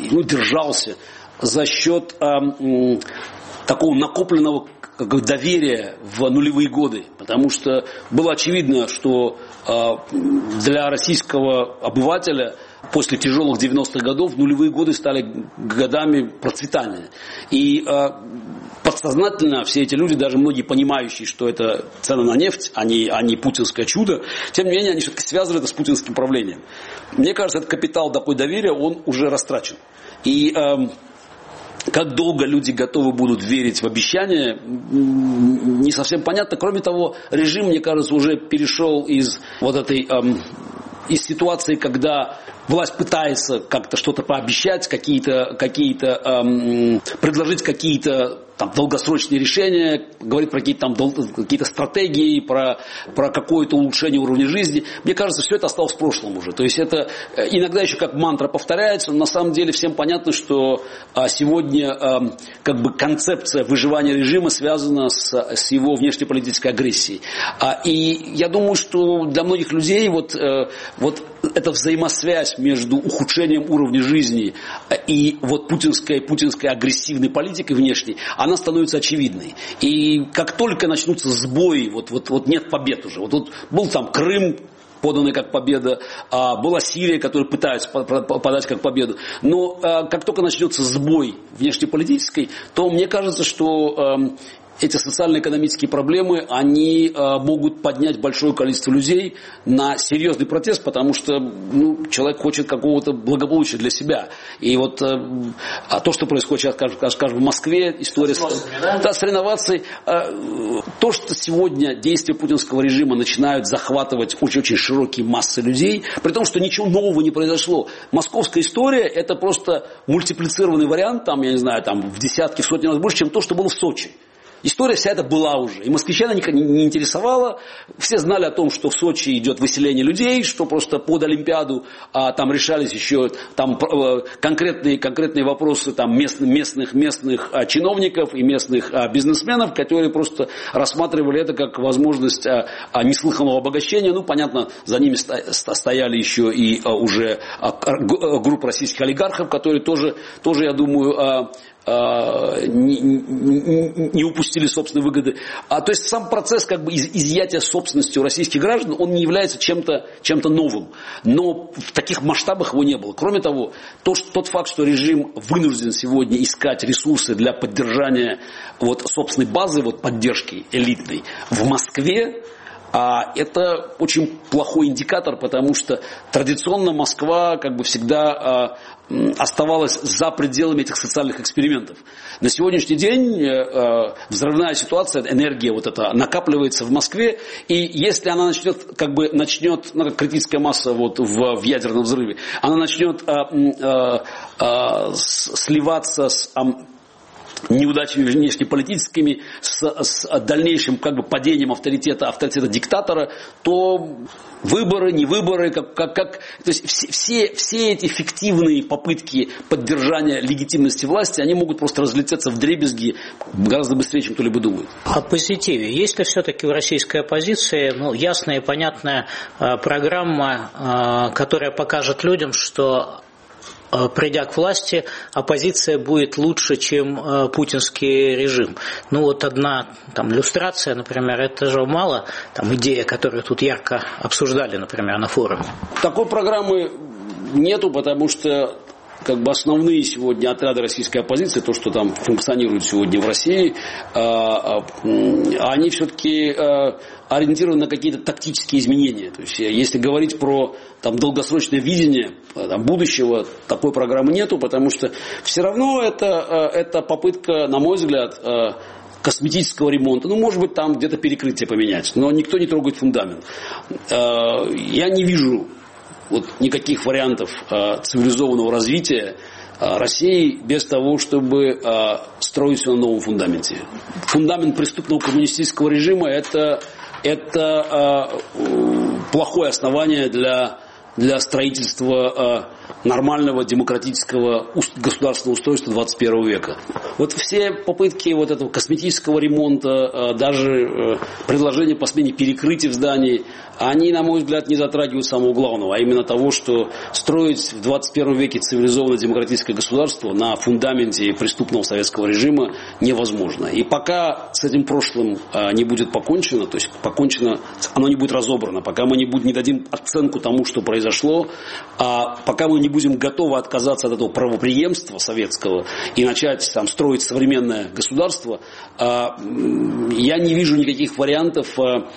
за счет такого накопленного доверия в нулевые годы, потому что было очевидно, что для российского обывателя после тяжелых 90-х годов нулевые годы стали годами процветания. И подсознательно все эти люди, даже многие понимающие, что это цена на нефть, а не путинское чудо, тем не менее они все-таки связывают это с путинским правлением. Мне кажется, этот капитал такой доверия, он уже растрачен. И как долго люди готовы будут верить в обещания, не совсем понятно. Кроме того, режим, мне кажется, уже перешел из из ситуации, когда власть пытается как-то что-то пообещать, предложить какие-то там долгосрочные решения, говорит про какие-то стратегии, про какое-то улучшение уровня жизни. Мне кажется, все это осталось в прошлом уже. То есть это иногда еще как мантра повторяется, но на самом деле всем понятно, что сегодня как бы концепция выживания режима связана с его внешнеполитической агрессией. И я думаю, что для многих людей вот эта взаимосвязь между ухудшением уровня жизни и вот путинской агрессивной политикой внешней, она становится очевидной. И как только начнутся сбои, вот нет побед уже. Вот был там Крым, поданный как победа, была Сирия, которую пытаются подать как победу. Но как только начнется сбой внешнеполитический, то мне кажется, что эти социально-экономические проблемы, они могут поднять большое количество людей на серьезный протест, потому что человек хочет какого-то благополучия для себя. И вот то, что происходит сейчас, скажем, в Москве, история с реновацией, то, что сегодня действия путинского режима начинают захватывать очень-очень широкие массы людей, при том, что ничего нового не произошло. Московская история – это просто мультиплицированный вариант, там, я не знаю, там, в десятки, в сотни раз больше, чем то, что было в Сочи. История вся эта была уже. И москвичана не интересовала. Все знали о том, что в Сочи идет выселение людей, что просто под Олимпиаду там решались еще там, конкретные вопросы там, местных чиновников и местных бизнесменов, которые просто рассматривали это как возможность неслыханного обогащения. Ну, понятно, за ними стояли еще и уже группа российских олигархов, которые тоже я думаю, не упустили собственные выгоды. То есть сам процесс как бы изъятия собственности у российских граждан, он не является чем-то новым. Но в таких масштабах его не было. Кроме того, тот факт, что режим вынужден сегодня искать ресурсы для поддержания собственной базы поддержки элитной в Москве, это очень плохой индикатор, потому что традиционно Москва как бы всегда оставалась за пределами этих социальных экспериментов. На сегодняшний день взрывная ситуация, энергия эта накапливается в Москве, и если она начнет, как критическая масса в ядерном взрыве, она начнет сливаться с неудачами внешнеполитическими, с дальнейшим падением авторитета диктатора, то выборы, не выборы, то есть все эти фиктивные попытки поддержания легитимности власти, они могут просто разлететься вдребезги гораздо быстрее, чем кто-либо думает. О позитиве. Есть ли все-таки в российской оппозиции ясная и понятная программа, которая покажет людям, что придя к власти, оппозиция будет лучше, чем путинский режим? Одна иллюстрация, например, это же мало, идея, которую тут ярко обсуждали, например, на форуме. Такой программы нету, потому что основные сегодня отряды российской оппозиции, то, что там функционирует сегодня в России, они все-таки ориентированы на какие-то тактические изменения. То есть, если говорить про долгосрочное видение будущего, такой программы нету, потому что все равно это попытка, на мой взгляд, косметического ремонта. Может быть, там где-то перекрытие поменять, но никто не трогает фундамент. Я не вижу никаких вариантов цивилизованного развития России без того, чтобы строить все на новом фундаменте. Фундамент преступного коммунистического режима – это плохое основание для строительства нормального демократического государственного устройства 21 века. Все попытки этого косметического ремонта, даже предложения по смене перекрытий в здании, они, на мой взгляд, не затрагивают самого главного, а именно того, что строить в 21 веке цивилизованное демократическое государство на фундаменте преступного советского режима невозможно. И пока с этим прошлым не будет покончено, то есть оно не будет разобрано, пока мы не дадим оценку тому, что произошло, пока мы не будем готовы отказаться от этого правопреемства советского и начать строить современное государство, я не вижу никаких вариантов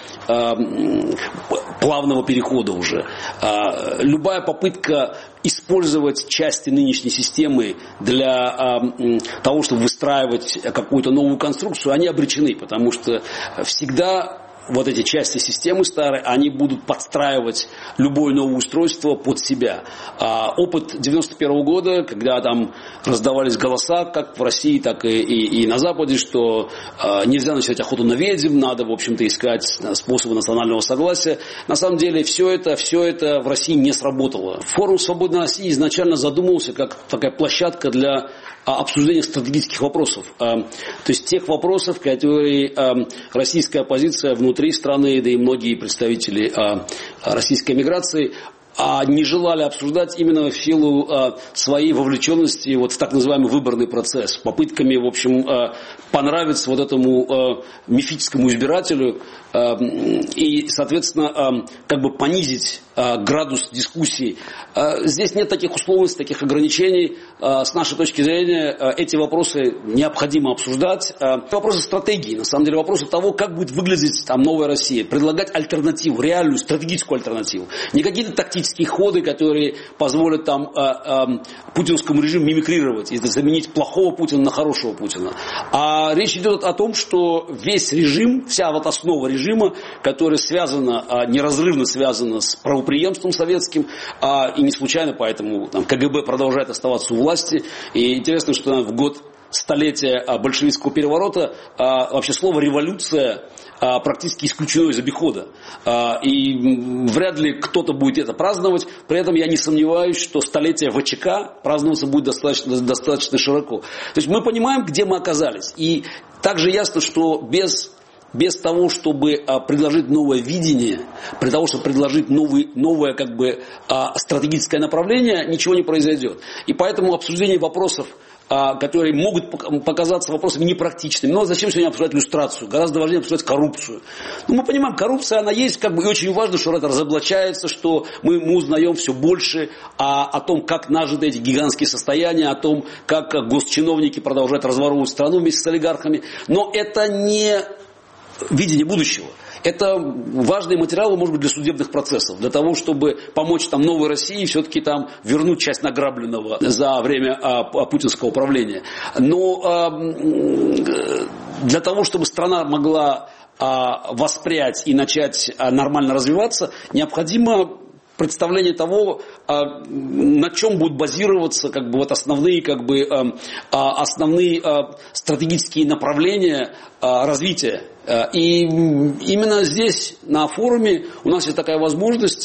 плавного перехода уже. Любая попытка использовать части нынешней системы для того, чтобы выстраивать какую-то новую конструкцию, они обречены, потому что всегда эти части системы старой, они будут подстраивать любое новое устройство под себя. Опыт 91 года, когда там раздавались голоса, как в России, так и на Западе, что нельзя начать охоту на ведьм, надо, в общем-то, искать способы национального согласия. На самом деле, все это в России не сработало. Форум «Свободной России» изначально задумывался как такая площадка для обсуждения стратегических вопросов. То есть тех вопросов, которые российская оппозиция внутри страны, да и многие представители российской эмиграции не желали обсуждать именно в силу своей вовлеченности вот в так называемый выборный процесс, попытками, в общем, понравиться вот этому мифическому избирателю и, соответственно, как бы понизить градус дискуссии. Здесь нет таких условностей, таких ограничений. С нашей точки зрения эти вопросы необходимо обсуждать. Вопросы стратегии, на самом деле, вопросы того, как будет выглядеть там новая Россия, предлагать альтернативу, реальную стратегическую альтернативу. Не какие-то тактические ходы, которые позволят там путинскому режиму мимикрировать и заменить плохого Путина на хорошего Путина. А речь идет о том, что весь режим, вся вот основа режима, которая связана, неразрывно связана с правопреемством советским, и не случайно поэтому там, КГБ продолжает оставаться у власти. И интересно, что в год столетия большевистского переворота вообще слово «революция» практически исключено из обихода. И вряд ли кто-то будет это праздновать. При этом я не сомневаюсь, что столетие ВЧК праздноваться будет достаточно широко. То есть мы понимаем, где мы оказались. И также ясно, что без того, чтобы предложить новое видение, для того, чтобы предложить новое как бы, стратегическое направление, ничего не произойдет. И поэтому обсуждение вопросов, которые могут показаться вопросами непрактичными. Но зачем сегодня обсуждать люстрацию? Гораздо важнее обсуждать коррупцию. Ну, мы понимаем, коррупция, она есть, как бы, и очень важно, что это разоблачается, что мы узнаем все больше о том, как нажиты эти гигантские состояния, о том, как госчиновники продолжают разворовывать страну вместе с олигархами. Но это не видение будущего. Это важные материалы, может быть, для судебных процессов, для того, чтобы помочь там, новой России все-таки там вернуть часть награбленного за время путинского правления. Но для того, чтобы страна могла воспрять и начать нормально развиваться, необходимо представление того, на чем будут базироваться как бы, вот основные стратегические направления развития. И именно здесь, на форуме, у нас есть такая возможность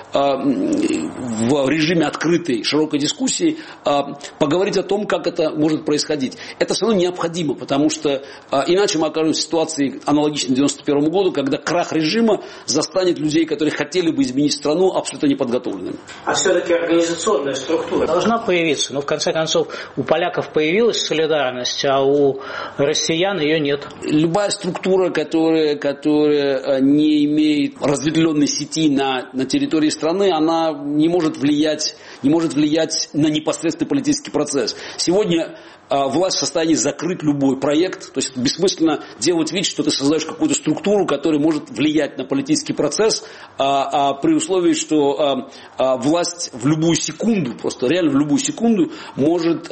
в режиме открытой, широкой дискуссии поговорить о том, как это может происходить. Это все равно необходимо, потому что иначе мы окажемся в ситуации аналогичной 1991 году, когда крах режима застанет людей, которые хотели бы изменить страну, абсолютно неподготовленными. А все-таки организационная структура должна появиться. Но в конце концов у поляков появилась солидарность, а у россиян ее нет. Любая структура, которая не имеет разветвленной сети на территории страны, она не может влиять на непосредственный политический процесс. Сегодня власть в состоянии закрыть любой проект. То есть бессмысленно делать вид, что ты создаешь какую-то структуру, которая может влиять на политический процесс, при условии, что власть в любую секунду, просто реально в любую секунду может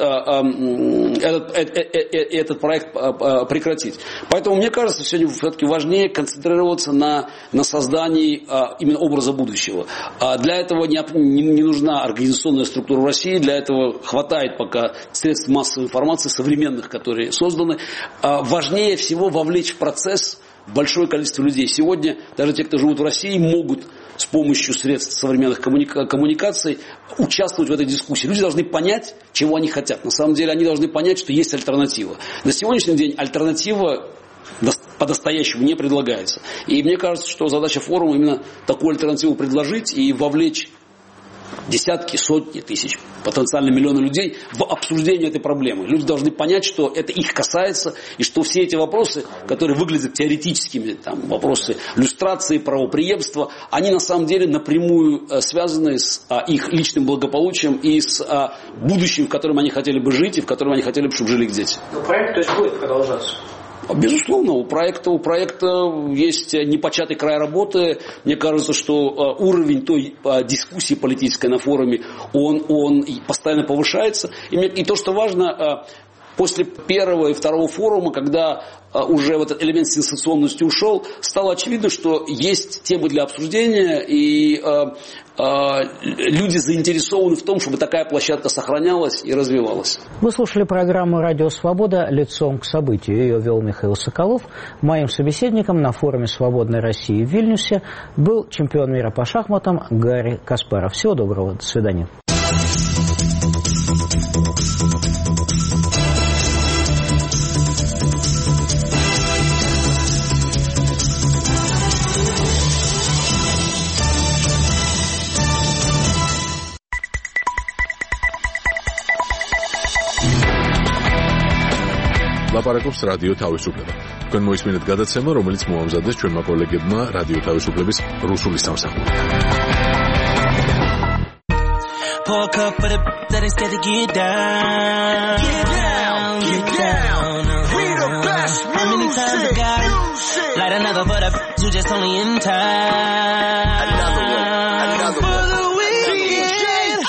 этот проект прекратить. Поэтому мне кажется, сегодня все-таки важнее концентрироваться на создании именно образа будущего. Для этого не нужна организационная структура в России, для этого хватает пока средств массовой информации, современных, которые созданы. Важнее всего вовлечь в процесс большое количество людей. Сегодня даже те, кто живут в России, могут с помощью средств современных коммуникаций участвовать в этой дискуссии. Люди должны понять, чего они хотят. На самом деле они должны понять, что есть альтернатива. На сегодняшний день альтернатива по-настоящему не предлагается. И мне кажется, что задача форума именно такую альтернативу предложить и вовлечь десятки, сотни тысяч, потенциально миллионы людей в обсуждение этой проблемы. Люди должны понять, что это их касается, и что все эти вопросы, которые выглядят теоретическими, там, вопросы люстрации, правопреемства, они на самом деле напрямую связаны с их личным благополучием и с будущим, в котором они хотели бы жить, и в котором они хотели бы, чтобы жили их дети. Но проект, то есть, будет продолжаться? Безусловно, у проекта есть непочатый край работы. Мне кажется, что уровень той дискуссии политической на форуме, он постоянно повышается. И то, что важно, после первого и второго форума, когда уже вот этот элемент сенсационности ушел, стало очевидно, что есть темы для обсуждения, и люди заинтересованы в том, чтобы такая площадка сохранялась и развивалась. Вы слушали программу «Радио Свобода. Лицом к событию». Ее вел Михаил Соколов. Моим собеседником на форуме «Свободной России» в Вильнюсе был чемпион мира по шахматам Гарри Каспаров. Всего доброго. До свидания. ლაპარაკობს რადიო თავისუფლება. თქვენ მოისმინეთ გადაცემა, რომელიც მოამზადეს ჩვენმა კოლეგებმა რადიო თავისუფლების რუსული სამსახური. Pour a cup for the that is scared to get down. Get down, get down. We the best music. How many times I got light another but you just only in time. Another one. For the weekend.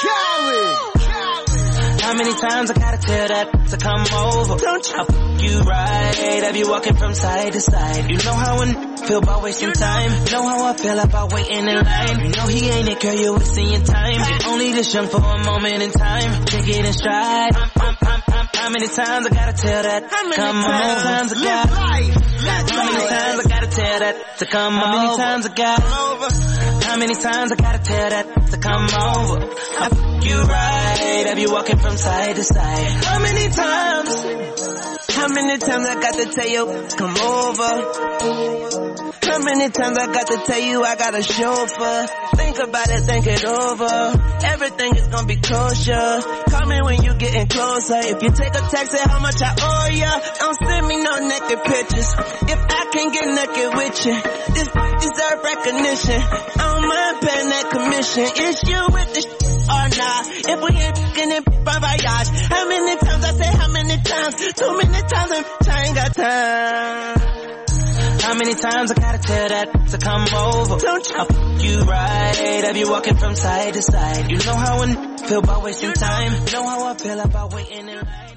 How many times I gotta tell that to come over? Don't you? I fuck you right. Have you walking from side to side? You know how I feel about wasting time. You know how I feel about waiting in line. You know he ain't it, girl, you're wasting your time. You're only this young for a moment in time. Take it in stride. How many times I gotta tell that? Come on. How many times I got? How many times I gotta tell that to come over? How many times I got? How many times I gotta tell that to come over? I fuck you right. Have you walking from side to side? How many times? How many times I got to tell you come over? How many times I got to tell you I got a chauffeur? Think about it, think it over. Everything is gonna be kosher. Call me when you getting closer. If you take a text, say how much I owe ya. Don't send me no naked pictures. If I can't get naked with you, this deserve recognition. I don't mind paying that commission. Is you with the or not? If we ain't fucking in bon voyage. How many times I say how many times? Too many times and I ain't got time. How many times I gotta tell that to come over? Don't you? I fuck you right. Have you walking from side to side? You know how I feel about wasting time. You know how I feel about waiting in line.